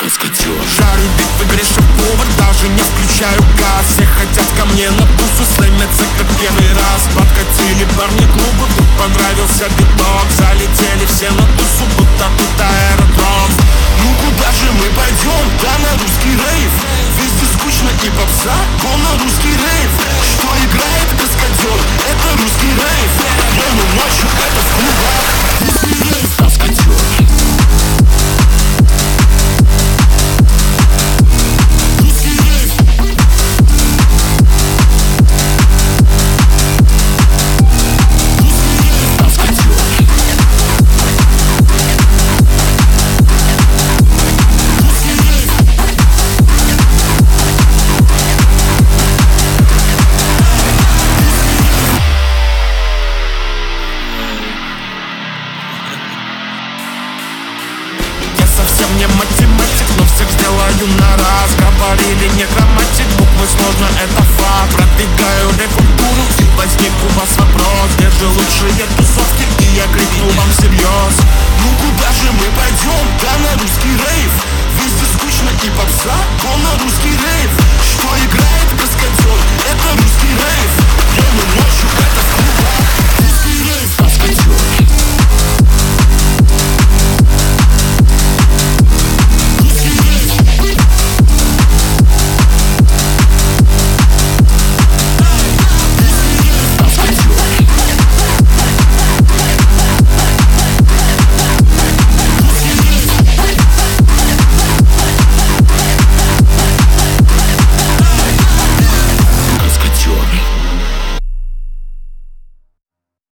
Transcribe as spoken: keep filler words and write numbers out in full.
Каскадер. Жарю битвы, грешу повар, даже не включаю газ. Все хотят ко мне на тусу, слэмятся как первый раз. Подкатили парни клуба, тут понравился биток. Залетели все на тусу, будто тут аэродром. Ну куда же мы пойдем? Да на русский рейв. Везде скучно и попса, но на русский рейв. Что играет Каскадер? Это русский рейв. Днем и ночью это в клубах. Русский рейв. Каскадер. Совсем не математик, но всех сделаю на раз. Говорили не грамматик, буквы сложно, это факт. Продвигаю рефактуру и возник у вас вопрос: где же лучшие тусовки? И я крикну вам всерьез: ну куда же мы пойдем? Да на русский рейв. Везде скучно и попса,